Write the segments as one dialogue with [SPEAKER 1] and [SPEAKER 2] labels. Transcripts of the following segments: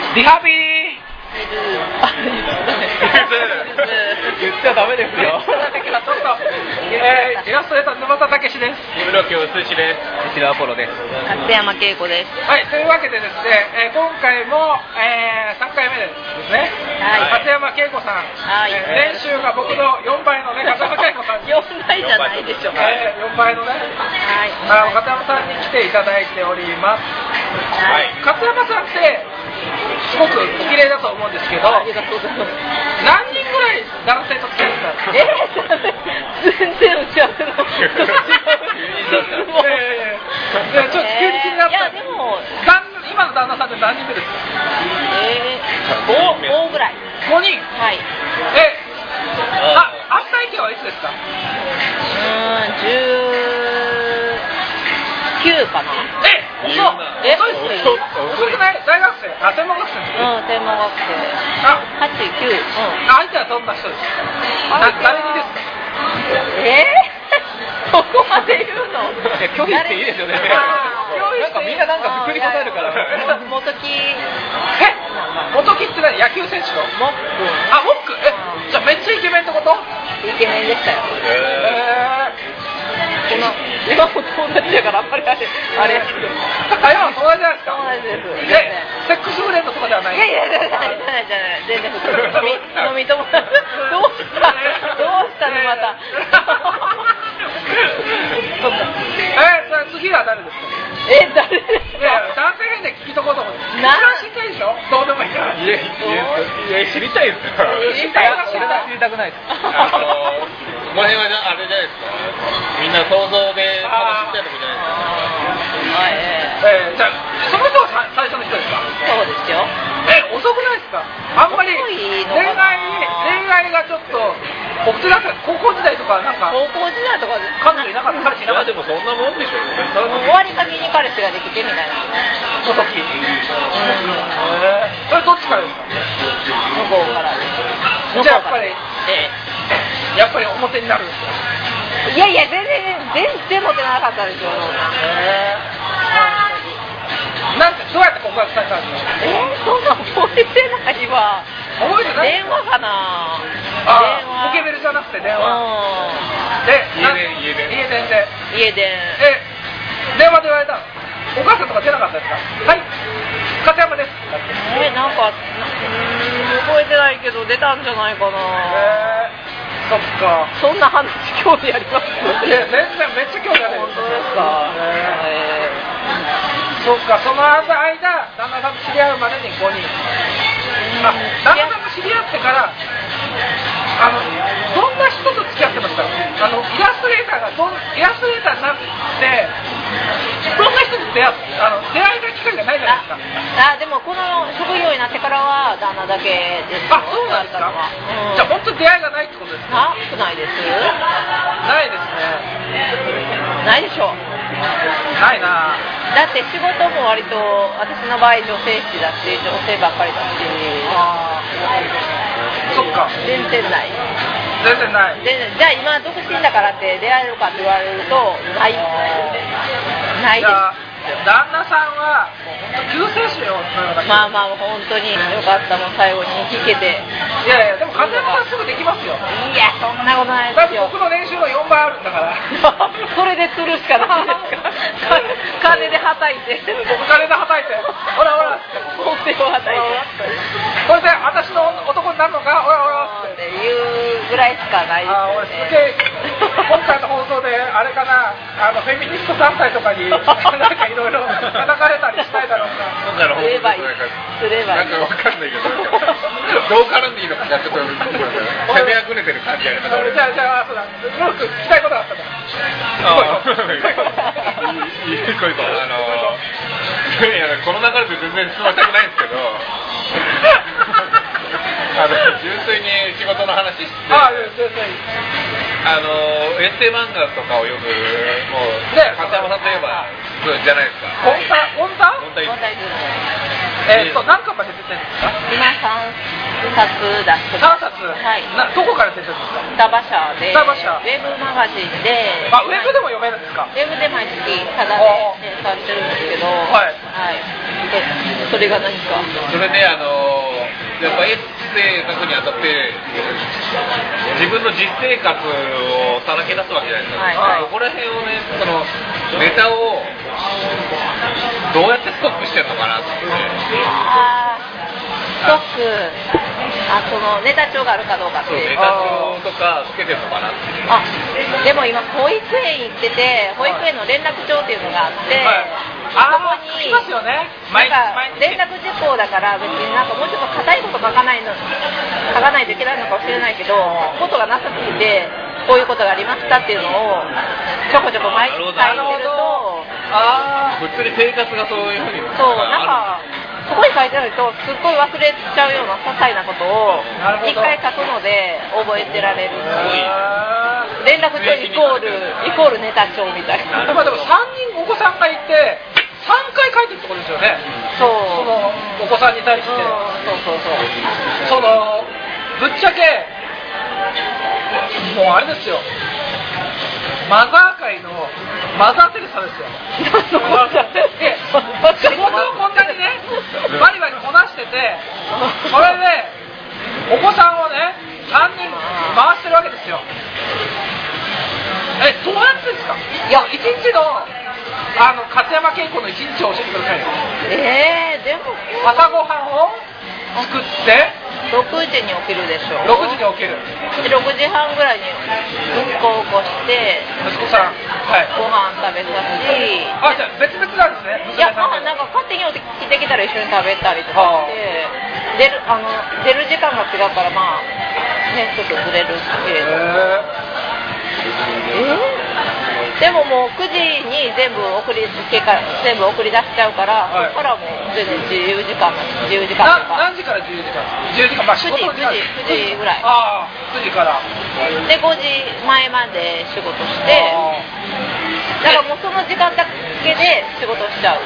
[SPEAKER 1] リハビリ
[SPEAKER 2] 言っ
[SPEAKER 1] ちゃダメですよ。
[SPEAKER 2] ちょっと
[SPEAKER 1] イラストレーター沼田武史です。
[SPEAKER 3] 室木うすしです。
[SPEAKER 1] 石田アポロです。
[SPEAKER 2] 勝山恵子です。
[SPEAKER 1] はい、というわけでですね、今回も、3回目ですね。
[SPEAKER 2] はい。
[SPEAKER 1] 勝山恵子さん、
[SPEAKER 2] はい。
[SPEAKER 1] 年収が僕の4倍のね、勝山恵子さん。
[SPEAKER 2] 4倍じゃないでしょ。
[SPEAKER 1] 4倍のね、
[SPEAKER 2] はい。
[SPEAKER 1] 勝山さんに来ていただいております。
[SPEAKER 2] はい。
[SPEAKER 1] 勝山さんってすごくお綺麗だと思うんですけど、
[SPEAKER 2] ありがとうございます。
[SPEAKER 1] 何人ぐらい男性と付き合ってたんですか？
[SPEAKER 2] 全然打ち合わせの。
[SPEAKER 1] ちょっと急に気になった。
[SPEAKER 2] いやでも
[SPEAKER 1] 今の旦那さんって何人目ですか
[SPEAKER 2] ？5ぐらい。
[SPEAKER 1] 5人。
[SPEAKER 2] はい。
[SPEAKER 1] 初体験はいつですか
[SPEAKER 2] ？19かな。
[SPEAKER 1] 遅くない大学生？専門学生。
[SPEAKER 2] 専門学生。8、9。
[SPEAKER 1] 相手はどんな人ですか？誰にですか？
[SPEAKER 2] そこまで言うの？
[SPEAKER 1] 拒否っていいですよね。なんかみんななんか普通に答えるから。
[SPEAKER 2] 元木
[SPEAKER 1] って何？野球選手の？
[SPEAKER 2] モック。
[SPEAKER 1] モック。じゃあめっちゃイケメンってこと？
[SPEAKER 2] イケメンでしたよ。今も友達だからあんまりあれ。
[SPEAKER 1] 今も友達じゃないですか？
[SPEAKER 2] 友達です。
[SPEAKER 1] セックスフレンドとかではない？
[SPEAKER 2] いやじゃない全然普通。飲み友達。どうしたのまた。
[SPEAKER 1] 次は誰ですか？
[SPEAKER 2] 誰ですか？
[SPEAKER 1] いや男性編で聞きとこうと思って。知りたいでしょ？どうでもいいから。
[SPEAKER 3] いや知りたいですよ。
[SPEAKER 1] 知りたくないです。
[SPEAKER 3] この辺はあれじゃないですか。みんな想像で話してるとこじゃないですか。
[SPEAKER 1] じゃあその人が最初の人ですか？
[SPEAKER 2] そうですよ。
[SPEAKER 1] 遅くないですか？あんまり恋愛がちょっと僕ってなんか高校時代とかなんか
[SPEAKER 2] 高校時代とか
[SPEAKER 1] 彼女いなかった彼氏いなかった。
[SPEAKER 3] でもそんなもんでしょ。
[SPEAKER 2] 終わりかけに彼氏ができてみたいな。
[SPEAKER 1] その時。それどっちからですか？
[SPEAKER 2] 向こうからです。
[SPEAKER 1] じゃあやっぱり表になるんですよ。
[SPEAKER 2] いや全然モテなかったですよ。
[SPEAKER 1] なんてどうやって告白されたんですか？
[SPEAKER 2] そんな覚えてないわ。
[SPEAKER 1] 覚えてない？
[SPEAKER 2] 電話かな。
[SPEAKER 1] ポケベルじゃなくて電話。家電。電話で言われたの？お母さんとか出なかったですか？はい、勝山です。
[SPEAKER 2] なんか覚えてないけど出たんじゃないかな。
[SPEAKER 1] そっか。
[SPEAKER 2] そんな話興味あります？
[SPEAKER 1] いや全然めっちゃ興味ある。
[SPEAKER 2] 本当ですか？
[SPEAKER 1] そっか、その間旦那さんと知り合うまでに5人。旦那さんと知り合ってからどんな人と付き合ってました？イラストレーターになってどんな人と出会いの機会がないじゃないですか。
[SPEAKER 2] でもこの職業になってからは旦那だけです。
[SPEAKER 1] そうなんですか？じゃあ本当に出会いがないってことですか？
[SPEAKER 2] 少ないです。
[SPEAKER 1] ないですね。
[SPEAKER 2] ないでしょ。
[SPEAKER 1] ないな。
[SPEAKER 2] だって仕事も割と私の場合女性誌だし女性ばっかりだし。
[SPEAKER 1] そっか。
[SPEAKER 2] 全然ない。
[SPEAKER 1] じ
[SPEAKER 2] ゃあ今独身だからって出会えるかって言われるとないです。
[SPEAKER 1] 旦那さんは救世主よ。
[SPEAKER 2] まあ本当によかった。もう最後に弾けて。
[SPEAKER 1] いやでも勝山さんすぐできますよ。
[SPEAKER 2] いやそんなことないですよ。
[SPEAKER 1] だって僕の年収の4倍あるんだから。
[SPEAKER 2] それで釣るしかないですか？金ではたいて。
[SPEAKER 1] 僕金ではたいて。ほら。
[SPEAKER 2] 本手をはたいて。
[SPEAKER 1] これで私の男になるのか？ほら
[SPEAKER 2] っていうぐらいしかないですね。
[SPEAKER 1] 俺すげえ今回の放送であれかなフェミニスト団体とかになんかいろいろ叩かれたりしたいだろうな。
[SPEAKER 2] すればいい。
[SPEAKER 3] なんかわかんないけどどう絡んでいいのかちょっと攻めあぐねてる感じやね。
[SPEAKER 1] じゃあそうだ。もう聞きたいことがあったから。
[SPEAKER 3] いい声とこの流れで全然進ませたくないんですけど純粋に仕事の話してエッセイ漫画とかを読むもう勝山さんといえばじゃないですか。
[SPEAKER 1] 本当？何巻まで出てるんですか？
[SPEAKER 2] 今3冊出してます。
[SPEAKER 1] 3冊？
[SPEAKER 2] はい。
[SPEAKER 1] どこから出てるんですか？
[SPEAKER 2] 双葉社で。
[SPEAKER 1] 双葉社。
[SPEAKER 2] ウェブマガジンで。
[SPEAKER 1] ウェブでも読めるんですか？
[SPEAKER 2] ウェブで毎月タダで連載してるんですけど。はい。 それが何か。
[SPEAKER 3] それでやっぱエッセイ書くにあたって自分の実生活をさらけ出すわけじゃないですか、
[SPEAKER 2] はいはい、
[SPEAKER 3] ここら辺をね、そのネタをどうやってストックしてるのかなって。
[SPEAKER 2] ストック、そのネタ帳があるかどうかっていう。
[SPEAKER 3] ネタ帳とかつけてるのかなっていう。
[SPEAKER 2] でも今保育園行ってて、保育園の連絡帳っていうのがあって、そこに
[SPEAKER 1] ますよね、
[SPEAKER 2] なんか連絡事項だから別になんかもうちょっと硬いこと書かないといけないのかもしれないけど、ことがなさすぎてこういうことがありましたっていうのをちょこちょこ毎日書いてると、
[SPEAKER 3] 普通に生活がそういうふうに、
[SPEAKER 2] そうなんかそこに書いてあるとすっごい忘れちゃうような些細なことを一回書くので覚えてられるし、連絡帳イコールネタ帳みたいな。
[SPEAKER 1] でも3人お子さんがいて3回書いてるってことですよね。そのお子さんに対して、そのぶっちゃけもうあれですよ、マザー界のマザー・テレサですよ。仕事をこんなにねバリバリこなしてて、それでお子さんをね3人回してるわけですよ。どうやってですか。いや、一日の勝山恵子の一日を教えてくださいよ。
[SPEAKER 2] でも
[SPEAKER 1] 朝ごはんを作って
[SPEAKER 2] 6時に起きるでしょ。
[SPEAKER 1] 6時に起きる。
[SPEAKER 2] で6時半ぐらいに息子を起こして、
[SPEAKER 1] 息子さん、
[SPEAKER 2] ご飯食べさせ。
[SPEAKER 1] じゃあ別々なんですね。
[SPEAKER 2] いや、なんか勝手に起きてきたら一緒に食べたりとかして出る時間が違うからね、ちょっとずれるけれど。でももう9時に全部送り出しちゃうから、そこからもう全然自由時間とか。
[SPEAKER 1] 何時から自由時間ですか。仕事の時間。
[SPEAKER 2] 9時ぐらい。
[SPEAKER 1] 9時から
[SPEAKER 2] で5時前まで仕事して、だからもうその時間だけで仕事しちゃう。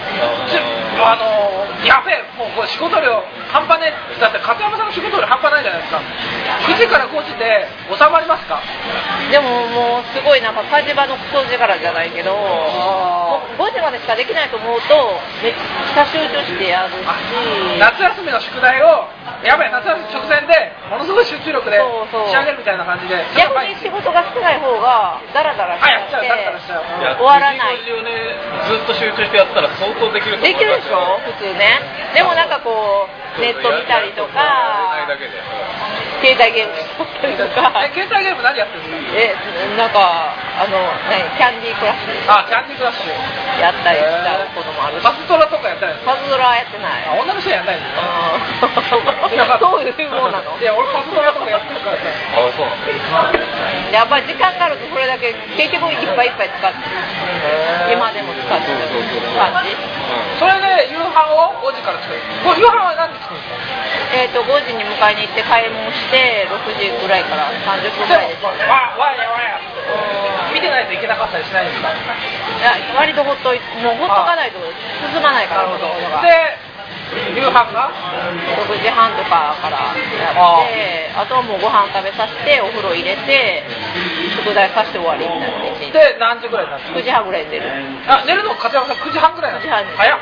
[SPEAKER 2] やべえ、もうこれ仕事量半端ねえ。だって片山さんの仕事量半端ないじゃないですか。9時から5時で収まりますか。 でももうすごいなんか火事場のクソ力じゃないけど、5時までしかできないと思うとめっちゃ集中してやるし、
[SPEAKER 1] 夏休みの宿題をやべえ夏休み直前でものすごい集中力で仕上げるみたいな感じで、
[SPEAKER 2] 逆に仕事が少ない方がダラダラしちゃって終わらない。
[SPEAKER 3] 9時5時をねずっと集中してやったら相当できると思いますよ。
[SPEAKER 2] できるでしょ普通ね。でもなんかこうネット見たりとか携帯ゲームしたりとか。
[SPEAKER 1] 携帯ゲーム何やってるんですか。
[SPEAKER 2] なんかキャンディークラッシュ。
[SPEAKER 1] キャンディークラッシュ
[SPEAKER 2] やったりしたこともあるし。
[SPEAKER 1] パズドラとかやったり。
[SPEAKER 2] パズドラはやってない。
[SPEAKER 1] 女の人はやんないんですか。
[SPEAKER 2] そういうもんなの。
[SPEAKER 1] いや俺パズドラとかやってるからさ。
[SPEAKER 3] そうなんです。
[SPEAKER 2] やっぱり時間があるとそれだけ結局いっぱいいっぱい使って今でも使ってる感じ。
[SPEAKER 1] それで夕飯を5時から作る。夕飯は何で作るんですか。
[SPEAKER 2] 5時に迎えに行って買い物して6時ぐらいから30分ぐらいです。
[SPEAKER 1] わや見てないといけなかったりしないんですか。
[SPEAKER 2] いや割とほっとかないと進まないから。
[SPEAKER 1] なるほど。で夕飯が
[SPEAKER 2] 6時半とかからやって、あとはもうご飯食べさせてお風呂入れて宿題させて終わりみたいな。
[SPEAKER 1] で何時ぐらいなんですか。
[SPEAKER 2] 9時半ぐらいに寝る。
[SPEAKER 1] 寝るの片山さん9時半ぐらいなんですか。早っ。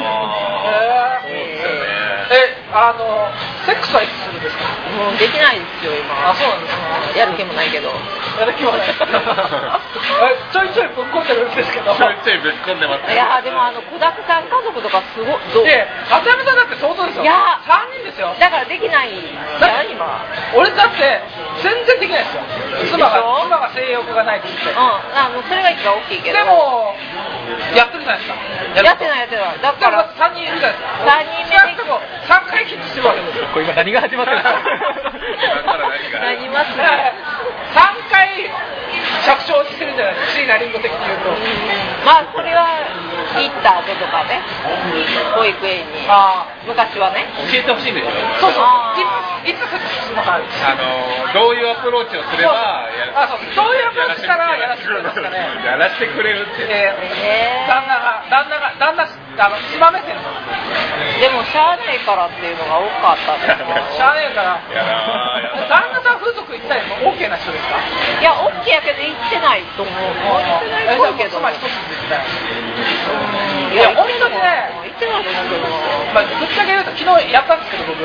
[SPEAKER 1] セックスはいつするんですか。
[SPEAKER 2] もうできないですよ今。
[SPEAKER 1] そうなんですか。
[SPEAKER 2] やる気もないけど。
[SPEAKER 1] やる気もない。ちょいちょいぶっ込んでるんですけど。
[SPEAKER 3] ちょいちょいぶっ込んでます。
[SPEAKER 2] いやでも子だくさん家族とかすごい。
[SPEAKER 1] 片山さんだって相当ですよ。
[SPEAKER 2] いや
[SPEAKER 1] 3人ですよ。
[SPEAKER 2] だからできないじゃん今。
[SPEAKER 1] 俺だって全然できないですよ。妻が性欲がないって言って。
[SPEAKER 2] それが一番大きいけど。
[SPEAKER 1] でもやってるじゃないですか。
[SPEAKER 2] やってない。だから
[SPEAKER 1] 3人いるじゃないですか。3人目で3回キッチしてるわけですよ。これ今何が始まってるんですか。
[SPEAKER 2] 何ますね。
[SPEAKER 1] 3回着床してるんじゃないですか。椎名林檎的に言うと。
[SPEAKER 2] それは行った後とかね。保育園に。昔はね。
[SPEAKER 3] 教えてほしいんですよ。
[SPEAKER 1] そういつするのか。
[SPEAKER 3] どういうアプローチをすれば
[SPEAKER 1] どういうアプローチしたらやらせてくれるんですかね。
[SPEAKER 3] やらせてくれるって。
[SPEAKER 1] 旦那島目線の。
[SPEAKER 2] でもしゃあないからっていうのが多かったです。
[SPEAKER 1] しゃあないから。旦那さん風俗行ったりも OK な人ですか。
[SPEAKER 2] いや OK やけど行ってないと思う。行ってないけど。
[SPEAKER 1] 妻一つで行ってない。いや本当にね。
[SPEAKER 2] ってます、
[SPEAKER 1] まあ、ぶっちゃけ言うと昨日やったんですけど僕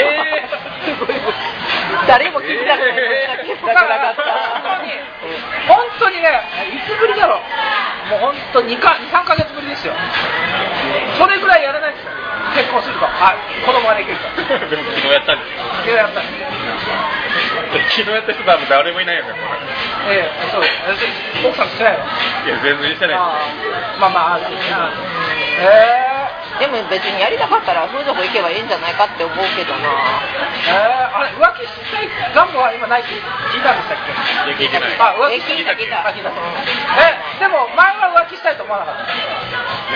[SPEAKER 2] 誰も聞きたくないだからかった
[SPEAKER 1] 本当にね、いつぶりだろう、もう本当2、3ヶ月ぶりですよ。それぐらいやらないですよ、結婚すると、子供ができると。
[SPEAKER 3] でも昨日やったんですよ。
[SPEAKER 1] 昨日やったんです
[SPEAKER 3] 昨日やった人多分誰もいないよね、こ
[SPEAKER 1] れ。そう、奥さんしてないの？
[SPEAKER 3] いや、全然してない。
[SPEAKER 1] まあ
[SPEAKER 2] でも別にやりたかったら風俗行けばいいんじゃないかって思うけどな。
[SPEAKER 1] あれ、浮気したい願望は今ないって聞いたんでしたっけ？
[SPEAKER 3] いや、聞いてない。
[SPEAKER 1] 浮気
[SPEAKER 2] 聞いた。
[SPEAKER 1] でも前は浮気したいと思わなかった？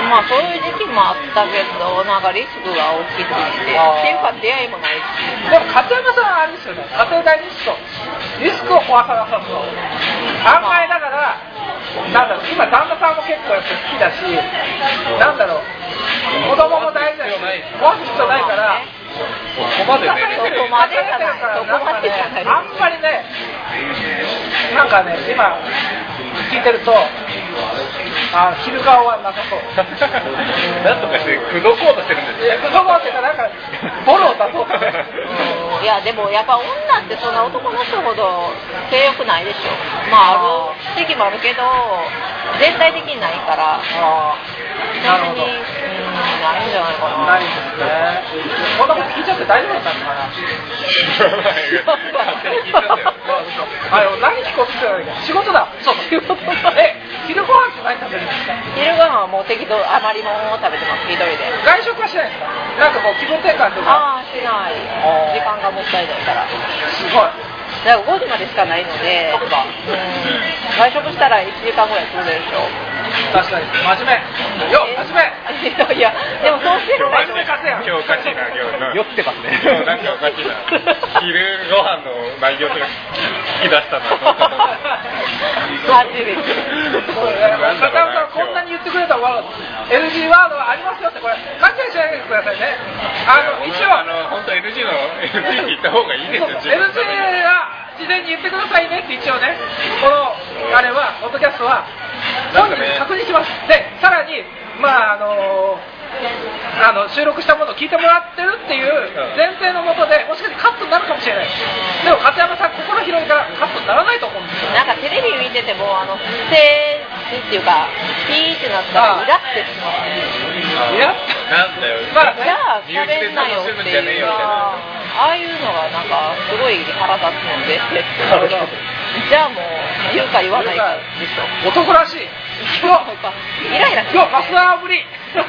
[SPEAKER 2] まあそういう時期もあったけど、なんかリスクが大きすぎて、っていうか出会いもないし。
[SPEAKER 1] でも片山さんはあれですよね、家庭大リスクを壊さなさそう。考えながら、なんだろう、今旦那さんも結構やっぱ好きだし、なんだろう、子供も大事だし、壊す必要ないから、
[SPEAKER 3] そこまでね、
[SPEAKER 2] そこまでじゃない。
[SPEAKER 1] あんまりね、なんかね、今聞いてると、昼顔はなさそう。
[SPEAKER 3] なんとかして口説こうとしてるんですよ。
[SPEAKER 1] 口説こうっていうか、なんかボロを出そうとね。
[SPEAKER 2] いやでもやっぱ女ってそんな男の人ほど性欲ないでしょ。まあある時期もあるけど全体的にないから。
[SPEAKER 1] なるほど。
[SPEAKER 2] ないんじゃないかな。
[SPEAKER 1] ないですね。こんなこと聞いちゃって大丈夫だったのかな。
[SPEAKER 3] 勝手に聞いちゃうんだよ。
[SPEAKER 1] 何聞こうとしてたんだっけ？仕事だ。そう仕事。昼ご飯って何食べるんですか？
[SPEAKER 2] 昼ご飯はもう適当余り物を食べてます。一人で。
[SPEAKER 1] 外食はしないですか？なんかこう気分転換とか。
[SPEAKER 2] しない。時間がもったいないから。
[SPEAKER 1] すごい。
[SPEAKER 2] だから5時までしかないので、外食したら1時間ぐらいするでしょ。
[SPEAKER 1] 確かに真面目。真面目。
[SPEAKER 2] いやでもそうしてる
[SPEAKER 3] 今日おかしいな、
[SPEAKER 1] 酔ってますね。
[SPEAKER 3] 今日なんかおかしいな。昼ご飯の内容とか聞き出したのは
[SPEAKER 2] 初めて。
[SPEAKER 1] 片山さんこんなに言ってくれたら NG ワードはありますよって、これ勘違いしないでくださいね。一応
[SPEAKER 3] 本当 NG の NG って言った方がいいですよ。
[SPEAKER 1] NG は事前に言ってくださいねって一応ね、このあれはポッドキャストは本人に確認します。でさらに収録したものを聞いてもらってるっていう前提のもとで、もしかしてカットになるかもしれない。でも片山さん心広いからカットにならないと思うんですよ。
[SPEAKER 2] なんかテレビ見てても不正っていうかピーってなったらイラってします。
[SPEAKER 1] イラ
[SPEAKER 3] なんだよ。
[SPEAKER 2] じゃあ喋んなよっていうか、ああいうのがなんかすごい腹立つのでじゃあもう言うか言わないかでしょ。
[SPEAKER 1] 男らしい。
[SPEAKER 2] イライラして
[SPEAKER 1] マスターぶり。
[SPEAKER 2] どう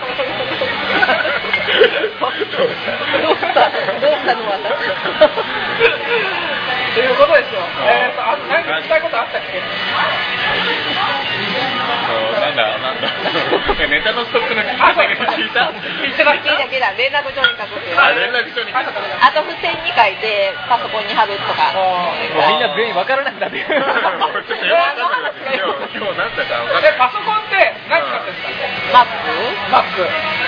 [SPEAKER 2] したの私
[SPEAKER 1] ということですよ。何か聞きたいことあったっけ？
[SPEAKER 3] なんだネタのストックの聞いたけど聞いた
[SPEAKER 2] 連絡帳に書くっていう。
[SPEAKER 3] 連絡帳に書く。
[SPEAKER 2] あと付箋に書いてパソコンに貼るとか。
[SPEAKER 1] みんな全員分からないんだって。
[SPEAKER 3] ちょっとよく分かんないけど今日何だか分かんない。
[SPEAKER 1] パソコンって何使ってるんですか？Mac。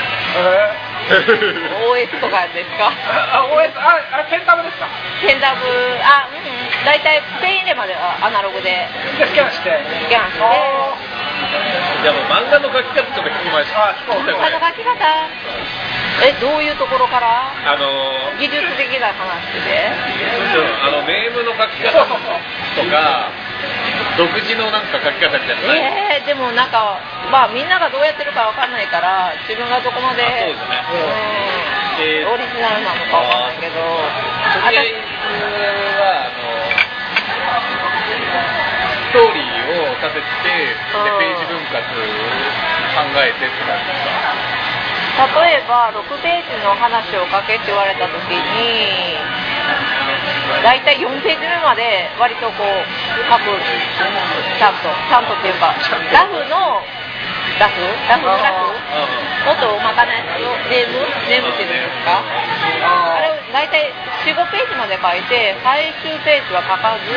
[SPEAKER 2] OS とかですか
[SPEAKER 1] ？OS、ペンタブですか？
[SPEAKER 2] ペンタブ、だいたいペン入れまではアナログで
[SPEAKER 1] スキャンして。
[SPEAKER 3] じゃあもう漫画の書き方とか聞きました。
[SPEAKER 2] 漫画の書き方？どういうところから？技術的な話で？
[SPEAKER 3] ネームの書き方とか独自のなんか書き方みたいなのない？
[SPEAKER 2] でもなんかみんながどうやってるかわかんないから自分がどこまで
[SPEAKER 3] そうですね。
[SPEAKER 2] オリジナルなのかわかんないけど、
[SPEAKER 3] とりあえずはストーリーを立ててページ分割考えてって感じですか？
[SPEAKER 2] 例えば6ページの話を書けって言われた時にだいたい4ページ目まで割とこう書くちゃんとっていうかラフグラフもっと大まかなやつをネームっていうんですか、あれをだいたい 4,5 ページまで書いて最終ページは書かず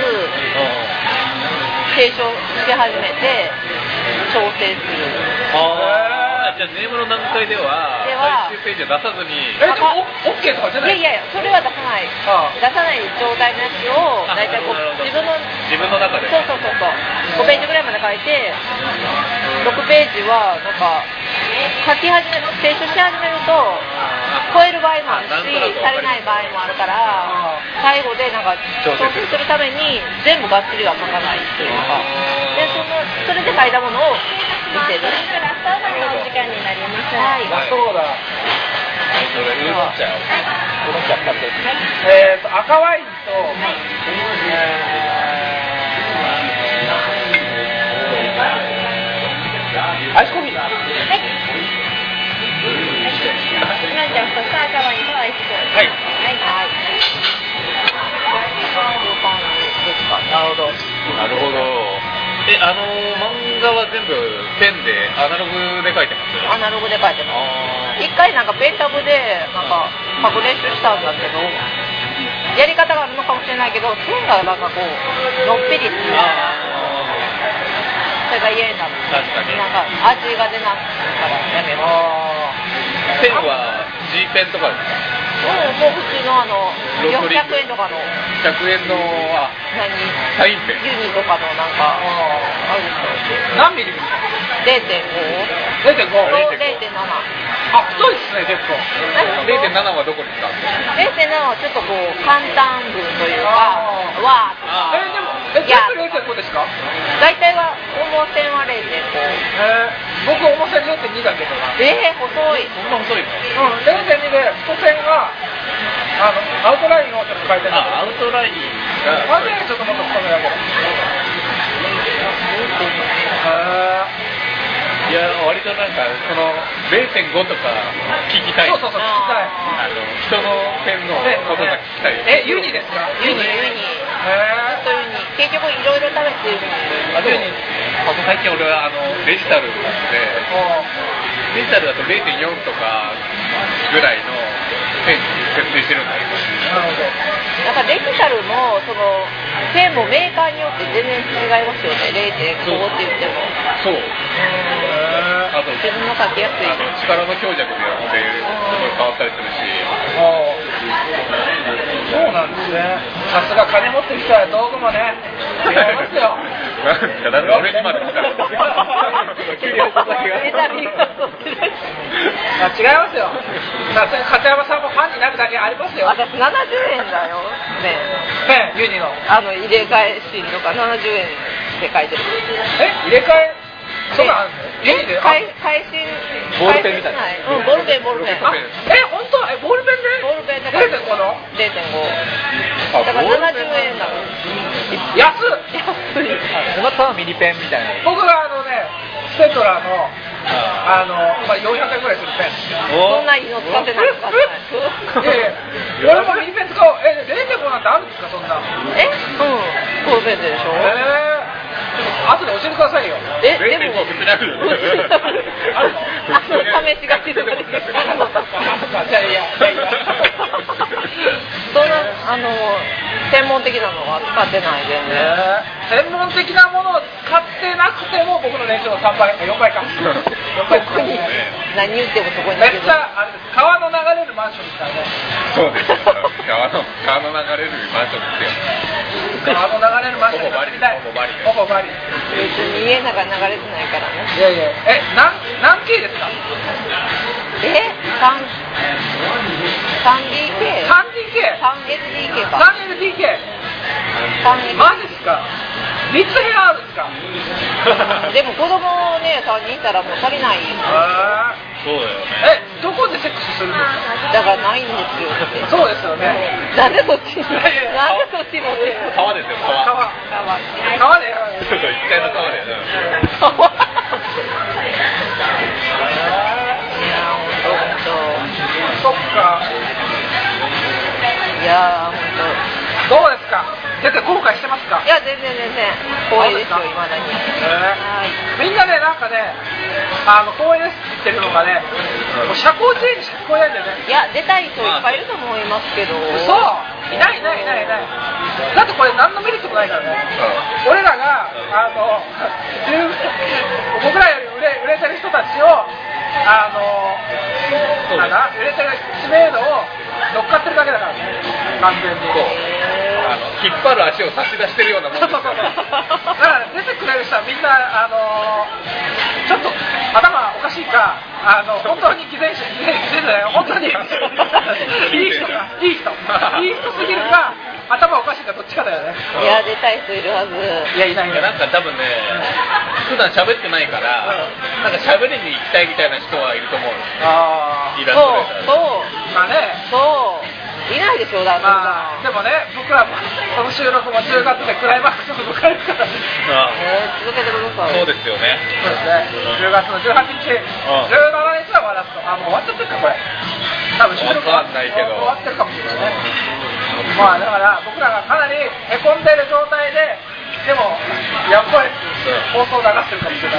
[SPEAKER 2] 継承し始めて調整する。
[SPEAKER 3] じゃあネームの段階では最終ページは出さずに
[SPEAKER 1] でも OK とかじゃない？
[SPEAKER 2] いやそれは出さない状態のやつを大体自分の
[SPEAKER 3] 中で
[SPEAKER 2] そう5ページぐらいまで書いて6ページはなんか摂取し始めると超える場合もあるし、足りない場合もあるから、最後でなんか調整するために全部がっつりは書かないというか、でそれで書いたものを見せる。そろそろお時間になります。はい。
[SPEAKER 1] そうだ。
[SPEAKER 3] それウーロン茶を。
[SPEAKER 1] 赤ワインと、アイスコーヒー。はい。じゃあ、赤ワインとアイスコーヒー。はい。はい。なるほど。
[SPEAKER 3] なるほど。漫画は全部ペンでアナログで描いてます。
[SPEAKER 2] アナログで描いてます。一回なんかペンタブでなんか書く練習したんだけど、やり方があるのかもしれないけど、線がなんかこうのっぺりする。それが嫌になる。
[SPEAKER 3] 確かに。
[SPEAKER 2] なんか味が出なくからやめます。
[SPEAKER 3] ペンは G ペンとかですか？
[SPEAKER 2] もう普通の400円とかの
[SPEAKER 3] 100円のサインペン
[SPEAKER 2] ユニとかのなんかあるんですよ。
[SPEAKER 1] 何ミリですか？0.5
[SPEAKER 2] 0.7。
[SPEAKER 1] あ、太いですね、結構。
[SPEAKER 3] 0.7 はどこに使うんですか？
[SPEAKER 2] 0.7 はちょっとこう簡単文というかわーとか。
[SPEAKER 1] でも全部 0.5 ですか？
[SPEAKER 2] 大体は重線は 0.5。
[SPEAKER 1] 僕重線 0.2 だけどな。
[SPEAKER 2] 細い。
[SPEAKER 3] そんな細いの
[SPEAKER 1] ？0.2 で太線がアウトラインをちょっと変えてる。
[SPEAKER 3] アウトラインが
[SPEAKER 1] 完全にちょっともっと太めだけど。
[SPEAKER 3] いや、割となんかその 0.5 とか聞きたい。
[SPEAKER 1] そう聞きたい。
[SPEAKER 3] 人のペンのことが聞きたい。
[SPEAKER 1] ユニですか？
[SPEAKER 2] ユニ。結局いろいろ試してユニ。
[SPEAKER 3] 最近俺はデジタルなので、デジタルだと 0.4 とかぐらいのペンに設定してるんだけど。
[SPEAKER 1] なるほど。
[SPEAKER 2] なんかデジタルもそのペンもメーカーによって全然違いますよね。0.5 って言っても。
[SPEAKER 3] そう。あと
[SPEAKER 2] 自分の書きやすい。
[SPEAKER 3] 力の強弱でよってすごい変わったりするし。
[SPEAKER 1] そうなんですね。さすが金持ってる人は道具もね違いますよ。
[SPEAKER 3] だって俺にまで来たら。
[SPEAKER 1] 違いますよ。さすが片山さんもファンになるだけありますよ。
[SPEAKER 2] 私70円だよ。
[SPEAKER 1] ペンユニの
[SPEAKER 2] 入れ替えシーンとか70円って書いてる。
[SPEAKER 1] 入れ替えそんなんあるの？ユニで？
[SPEAKER 2] 返信
[SPEAKER 3] ボールペンみたいな。
[SPEAKER 2] ボールペン。
[SPEAKER 1] 本当？ボールペンで？
[SPEAKER 2] ボールペンで
[SPEAKER 1] 0.5 の？
[SPEAKER 2] 0.5。だから70円だもん。
[SPEAKER 1] 安っ。
[SPEAKER 3] またはミニペンみたいな。
[SPEAKER 1] 僕がステトラの400円ぐらいするペン。
[SPEAKER 2] そんないいの使ってないのか。
[SPEAKER 1] 俺もミニペン使おう。0.5 なんてあるんですかそんな？
[SPEAKER 2] ボールペンでしょ。
[SPEAKER 3] 後で教えてくださいよ。
[SPEAKER 2] でも
[SPEAKER 3] 別にあるの？
[SPEAKER 2] 試しがちです。そんな専門的なのは使ってない全然。
[SPEAKER 1] 専門的なものを使ってなくても僕の年収の3倍4倍か。
[SPEAKER 2] 特に何言ってもそこに。
[SPEAKER 1] めっちゃ川の流れるマンションですからね。
[SPEAKER 3] そうです。川の流れるマンションですよ。
[SPEAKER 1] 川の流れるマンションに住みたい。ほぼバリ。
[SPEAKER 2] 別に家の中流れてないからね。
[SPEAKER 1] いや何 K ですか
[SPEAKER 2] ？3DK？ 3SDK か。
[SPEAKER 1] 3LDK？ マジですか？3つ部屋あるんですか？
[SPEAKER 2] でも子供ね3人いたらもう足りない。
[SPEAKER 3] そうだよね。
[SPEAKER 1] どこでセックスするんですか？
[SPEAKER 2] だからないんですよ。
[SPEAKER 1] そうですよね。
[SPEAKER 2] なんでそっち？なんでそっちの？
[SPEAKER 3] 川ですよ。
[SPEAKER 1] 川で。
[SPEAKER 3] そう1階の川で。
[SPEAKER 2] 川。
[SPEAKER 1] そっか。
[SPEAKER 2] いや
[SPEAKER 1] どうですか？先生後悔してますか？
[SPEAKER 2] いや全然光栄ですよ未だに。
[SPEAKER 1] みんなねなんかね光栄ですって言ってるのがね、社交辞令にしか聞こえないんだよね。
[SPEAKER 2] いや出たい人いっぱいいると思いますけど。
[SPEAKER 1] 嘘。いない。だってこれ何のメリットもないからね。俺らが僕らより売れてる人たちを売れてる知名度を乗っかってるだけだからね。完全に。
[SPEAKER 3] 引っ張る足を差し出してるようなもんですから。
[SPEAKER 1] だから出てくれる人はみんなちょっと頭おかしいか本当に偽善者本当にいい人すぎるか頭おかしいかどっちかだよね。
[SPEAKER 2] いや出たい人いるはず。
[SPEAKER 1] いやいないね。
[SPEAKER 3] なんか多分ね普段喋ってないからなんか喋りに行きたいみたいな人はいると思う。イラストレーター
[SPEAKER 1] そうまあね
[SPEAKER 2] いないでしょだって。
[SPEAKER 1] でもね僕らこの収録も10月でクライマックスを迎えるから
[SPEAKER 2] 続けてください。
[SPEAKER 3] そうですよね。
[SPEAKER 1] そうですね。10月の18日、17日はまだもう終わっちゃってるかこれ。多分収録は終わってるかもしれないね。まあだから僕らがかなりへこんでる状態ででもやっぱり放送流してるかもしれない。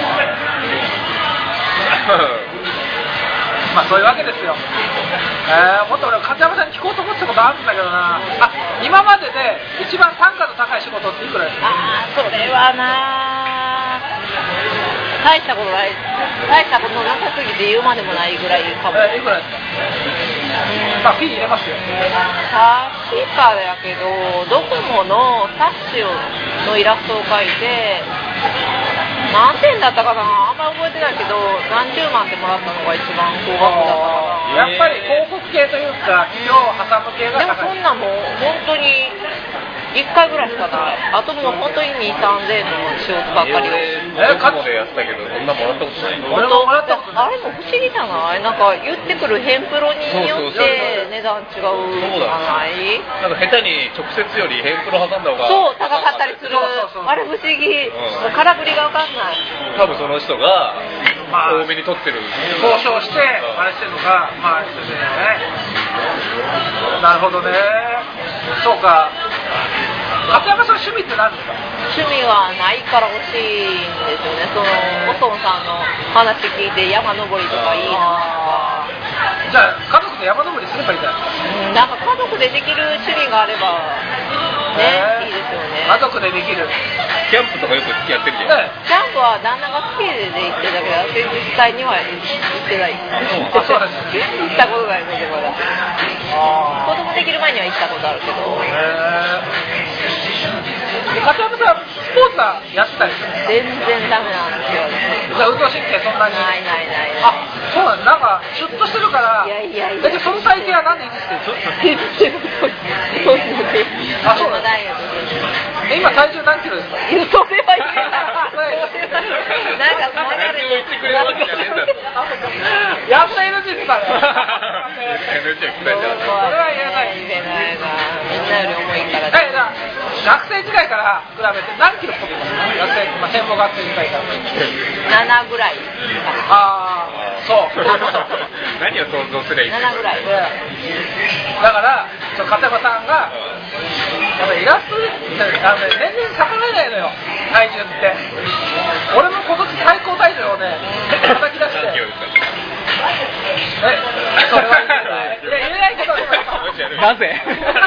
[SPEAKER 1] まあそういうわけですよ。もっと俺勝山さんに聞こうと思ってたことあるんだけどな。今までで一番単価の高い仕事っていくらですか？
[SPEAKER 2] それはな大したことない。大したことなさすぎて言うまでもないぐらいかも。
[SPEAKER 1] いくらですか？まあフィー入れますよ。
[SPEAKER 2] 確かだけどドコモの冊子のイラストを描いて何点だったかなあんまり覚えてないけど何十万ってもらったのが一番高額だったかな。
[SPEAKER 1] やっぱり広告系というか企業破産の系が高い。
[SPEAKER 2] でもそんなもん本当に1回ぐらいしかない。あともう本当に2,000-3,000円の仕事ばっかり。
[SPEAKER 3] ドコモでやったけどそんなもらったことない。
[SPEAKER 1] 俺ももらったことない。
[SPEAKER 2] あれも不思議じゃない？なんか言ってくるヘンプロによって値段違うじゃない？
[SPEAKER 3] なんか下手に直接よりヘンプロ挟んだ方が
[SPEAKER 2] そう高かったりする。あれ不思議。もう空振りが分かんない。
[SPEAKER 3] 多分その人が多めに取ってる
[SPEAKER 1] 交渉してあれしてるのがまあですね。なるほどね。そうか。勝山さん趣味って何ですか？
[SPEAKER 2] 趣味はないから欲しいんですよね。そのお父さんの話聞いて山登りとかいいな。
[SPEAKER 1] じゃあ家族で山登りすればいいじゃないですか。
[SPEAKER 2] なんか家族でできる趣味があればねいいですよね。
[SPEAKER 1] 家族でできる。
[SPEAKER 3] キャンプとかよくやってるじゃん。
[SPEAKER 2] キャンプは旦那が好きで行ってたけど、実際には行ってない。
[SPEAKER 1] そうです。
[SPEAKER 2] 行ったことないのでまだ。子供できる前には行ったことあるけど。
[SPEAKER 1] 勝山さんスポーツはやってたりする？
[SPEAKER 2] 全然ダメなんですよ。
[SPEAKER 1] じゃあ運動神経そんなに？
[SPEAKER 2] ない。
[SPEAKER 1] そうなんなんかシュッとしてるから。いや。その体型は何で維持してる？そうなんだ。今体重何キロですか？
[SPEAKER 2] それは言えない。なんかもう
[SPEAKER 3] 体重を言ってくれるわけじゃねえんだ。
[SPEAKER 1] やった NG ってたね。
[SPEAKER 3] NG は聞かれちゃう。
[SPEAKER 1] それは言えない。
[SPEAKER 2] みんなより重いから。
[SPEAKER 1] 学生時代から比べて何キロ太ってますか？専門学生時代から。
[SPEAKER 2] 7ぐらい。
[SPEAKER 1] そう。
[SPEAKER 3] 何を想像すればいい？
[SPEAKER 2] 7ぐらい。
[SPEAKER 1] だから勝山さんがイラスト全然逆らえないのよ体重って。俺も今年最高体重をね叩き出して。それは言えないけど
[SPEAKER 4] なぜ？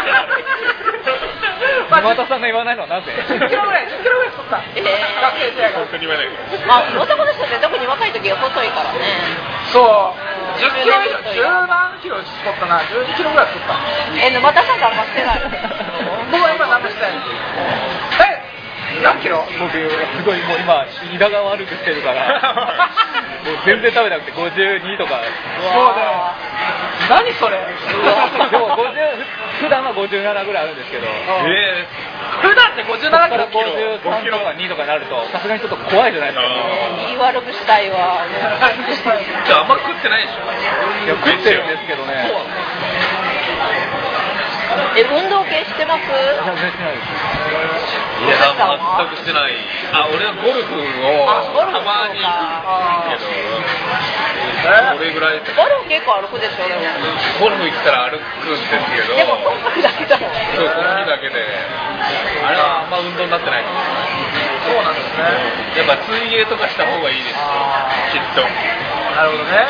[SPEAKER 4] 今田さんが言わないのはなぜ
[SPEAKER 1] ？10キロぐらい太った。学生時代が。
[SPEAKER 3] 本当に言わない。
[SPEAKER 2] 男の人って特に若い時は細いからね。
[SPEAKER 1] そう。10キロ以上、10何キロ太ったな。12キロぐらい太った。
[SPEAKER 2] 沼田さんがあんましてない。
[SPEAKER 1] 僕は今何もしてない。何キロ？
[SPEAKER 4] 僕すごいもう今胃が悪くしてるからもう全然食べなくて52とか。
[SPEAKER 1] そうだよ。何それ？
[SPEAKER 4] でも普段は57ぐらいあるんですけど。
[SPEAKER 1] 普段って57キロ
[SPEAKER 4] 53とか2とかになるとさすがにちょっと怖いじゃないですか。
[SPEAKER 2] 胃悪くしたいわ。
[SPEAKER 3] じゃああんま食ってないでしょ？
[SPEAKER 4] いや食ってるんですけどね。
[SPEAKER 2] 運動系してます？
[SPEAKER 4] いや全然してないです。
[SPEAKER 3] いや全くしてない。俺はゴルフをたまに行くけどそれぐらい。
[SPEAKER 2] ゴルフ結構歩くでしょ？でも
[SPEAKER 3] ゴルフ行ったら歩くんですけど。
[SPEAKER 2] でもその時だけだもん。
[SPEAKER 3] そうその日だけであれはあんま運動になってない。
[SPEAKER 1] そうなんですね。
[SPEAKER 3] やっぱ水泳とかした方がいいですきっと。
[SPEAKER 1] なるほどね。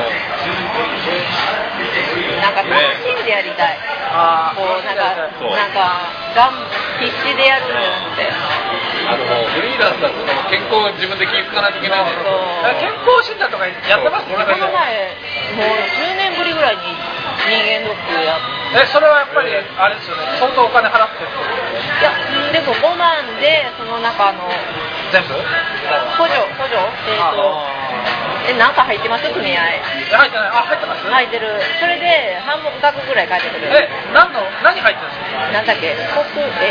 [SPEAKER 2] なんか楽しんでやりたい。こうなんか必死でやるんじゃなくて。
[SPEAKER 3] フリーランスだと健康を自分で気づかないといけないんですよ。
[SPEAKER 1] 健康診断とかやってますね。
[SPEAKER 2] この前もう10年ぶりぐらいに人間ドックやって。
[SPEAKER 1] それはやっぱりあれですよね。相当お金払ってる。
[SPEAKER 2] いやでも5万でその中の
[SPEAKER 1] 全部？
[SPEAKER 2] 補助なんか入ってます組合。
[SPEAKER 1] 入ってない。あ、入ってます。
[SPEAKER 2] 入ってる。それで半分額ぐらい返ってくる。
[SPEAKER 1] 何入ってるんですか。
[SPEAKER 2] なんだっけ、美術、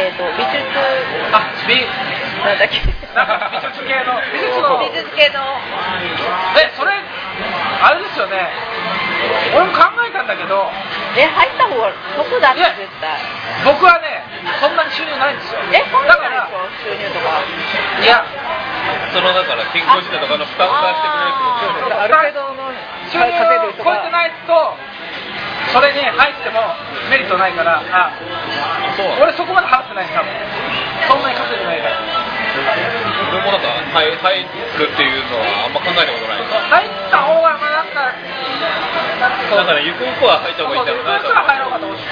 [SPEAKER 2] なんだっけ、
[SPEAKER 1] なんか美術系の
[SPEAKER 2] 美術系の。
[SPEAKER 1] それあれですよね。俺も考えたんだけど。
[SPEAKER 2] 入った方が得だって絶対。
[SPEAKER 1] 僕はね、そんなに収入ないんですよ。
[SPEAKER 2] そんなにないでしょ、収入とか。
[SPEAKER 1] いや、
[SPEAKER 3] そのだから健康診断とかの負担を出してくれるってこと。
[SPEAKER 4] ある程度の
[SPEAKER 1] 収入を超えてないとそれに入ってもメリットないから、俺そこまで払ってないんです多分。そんなに稼いでないから。
[SPEAKER 3] 俺もなんか入るっていうのはあんま考えたことない。
[SPEAKER 1] 入った方がなんか
[SPEAKER 3] だからゆくゆくは入った方がいいんだろうな。
[SPEAKER 1] ゆくゆくは入ろうかと思って。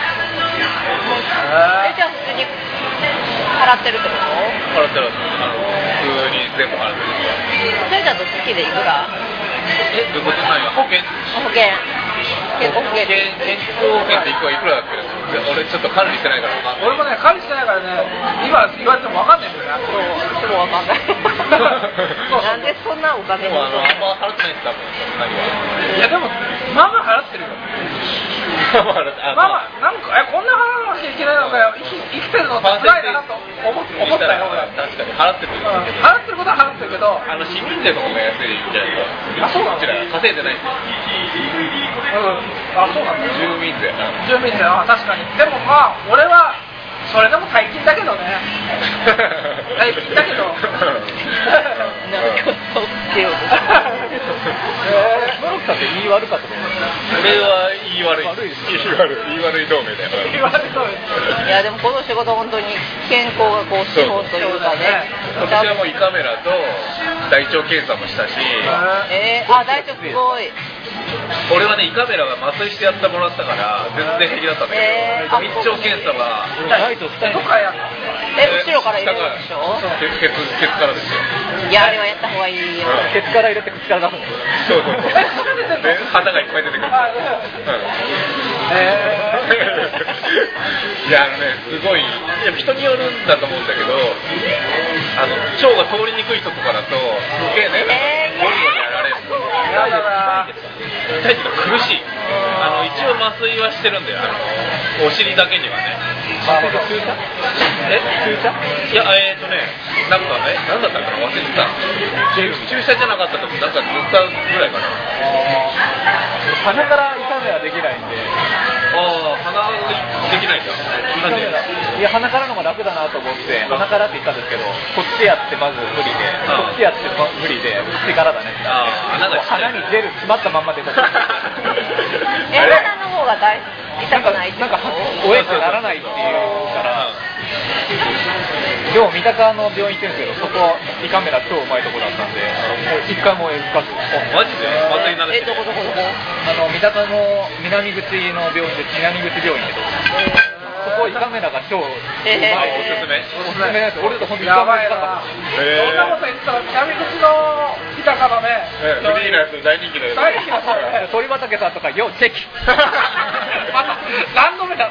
[SPEAKER 2] じゃあ普通に払ってるってこと？
[SPEAKER 3] 払ってる。普通に全部払ってる。
[SPEAKER 2] それだと月でいくら？
[SPEAKER 3] どこでないよ。保険。
[SPEAKER 2] 健康保険
[SPEAKER 3] っていくらだっけ？俺ちょっと管理してないから分かんない。
[SPEAKER 1] 俺もね管理してないからね、今言われても分かんないんだよね。
[SPEAKER 2] そう、でも分かんない。なんでそんなお金に？
[SPEAKER 3] あんま払ってないんです多分。
[SPEAKER 1] いやでもまあまあ払ってるよ。まあなんかこんな払わなきゃいけないのかよ。生きてるのって辛いなと思ったよ。
[SPEAKER 3] 確かに払ってる。
[SPEAKER 1] 払ってることは払ってるけど、
[SPEAKER 3] 市民税とかが安いじゃないですか。
[SPEAKER 1] あ、そうなんだ。
[SPEAKER 3] 稼いでないんですよ。
[SPEAKER 1] あ、そうなんだ。
[SPEAKER 3] 住民税。
[SPEAKER 1] 確かに。でもまあ俺はそれでも大金だけどね。大金だけど。
[SPEAKER 2] なんかそうってよ。
[SPEAKER 4] 室木さんって言い悪かったと思うんですか。
[SPEAKER 3] 俺は言い悪い同盟だよ。
[SPEAKER 2] いやでもこの仕事本当に健康がこう資本というかね。
[SPEAKER 3] 私はもう胃カメラと大腸検査もしたし。
[SPEAKER 2] 大腸すごい。
[SPEAKER 3] 俺はね胃カメラは麻酔してやってもらったから全然平気だったんだけど、密腸検査は
[SPEAKER 1] どこかやるの？
[SPEAKER 2] 後ろから入れるでしょ？
[SPEAKER 3] ケツからですよ。
[SPEAKER 2] いやあれはやった方がいいよ。
[SPEAKER 4] ケツから入れて口から出すんですよ。
[SPEAKER 3] そうで旗がいっぱい出てくる。いやすごい人によるんだと思うんだけど、腸が通りにくい人とかだとすげえねゴリゴリやられる。痛いっていうか苦しい。一応麻酔はしてるんだよ。お尻だけにはね。
[SPEAKER 4] 注射？
[SPEAKER 3] いやなんかなんだったかな忘れてた。注射じゃなかったと思う。なんか塗ったぐらいかな。
[SPEAKER 4] 鼻から胃カメラできないんで。
[SPEAKER 3] 鼻できないんだ。なんで？
[SPEAKER 4] いや鼻からの方が楽だなと思って鼻からって言ったんですけど、こっちやってまず無理で、こっちやって無理で口からだねってなって、鼻にジェル詰まったまんま出た。
[SPEAKER 2] 鼻の方が痛くないって
[SPEAKER 4] なんかおえってならないっていうから。でも三鷹の病院行ってるんですけど、そこ胃カメラ超うまいとこだったんで、一回も深く。
[SPEAKER 3] マジで？またいなれて。
[SPEAKER 2] どこ？
[SPEAKER 4] 三鷹の南口の病院です。南口病院けど。そこ胃カメラが超うまい。
[SPEAKER 3] おすすめ
[SPEAKER 4] なんです。俺だと本当に
[SPEAKER 1] やばいな。そんなこと言ったら南口の三鷹のね。
[SPEAKER 3] フリーなやつ大人気だよ。
[SPEAKER 4] 鳥畑さんとか要チェキ。
[SPEAKER 1] また何度目だ。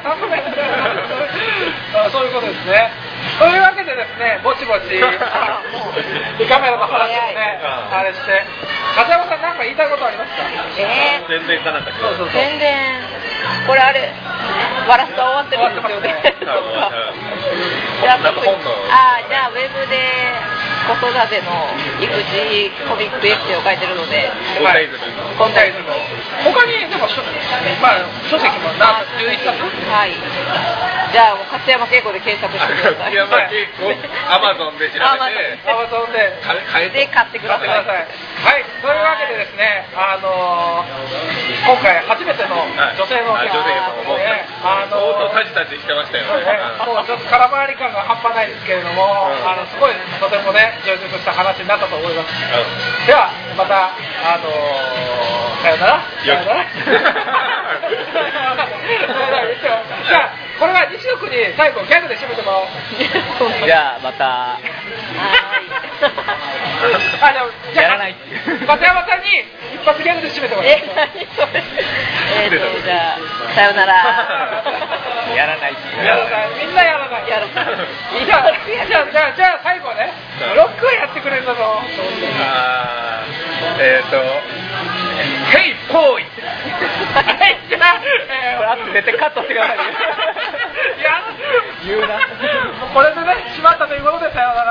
[SPEAKER 1] そういうことですね。というわけでですね、ぼちぼち胃カメラの話をね、あれして、風山さん何か言いたいことありますか？
[SPEAKER 3] 全然かなかった。
[SPEAKER 2] 全然。これあれワラスタ終わってるんですよね。じゃあウェブで子育ての育児コミックエッセイを書いてるので、
[SPEAKER 1] コンタイズム。他にでも書籍も11冊。
[SPEAKER 2] はい。じゃあ勝山恵子で検索してください。
[SPEAKER 3] 勝山恵子、アマゾンで調べて、
[SPEAKER 1] アマゾンで
[SPEAKER 2] 買ってください。
[SPEAKER 1] はい。というわけでですね、今回初めての女性のお客様で、
[SPEAKER 3] 相当タジタジしてましたよね。
[SPEAKER 1] もうちょっと空回り感が半端ないですけれども、すごいとてもね充実した話になったと思います。ではまたさよなら。じゃあこれは西野君に最後ギャグで締めてもらおう。
[SPEAKER 4] じゃあまた。
[SPEAKER 1] じゃあやらない。片山さんに一発ギャグで締めてもらおう。
[SPEAKER 2] じゃあさよなら。
[SPEAKER 4] やらない。
[SPEAKER 1] みんなやらない。じゃあ最後ねロックをやってくれるの。
[SPEAKER 3] ヘイポイ
[SPEAKER 2] じゃあ、
[SPEAKER 4] これあと絶対カットしてくださいね。
[SPEAKER 1] いや
[SPEAKER 4] 言うな。
[SPEAKER 1] これでね、しまったということでさようなら。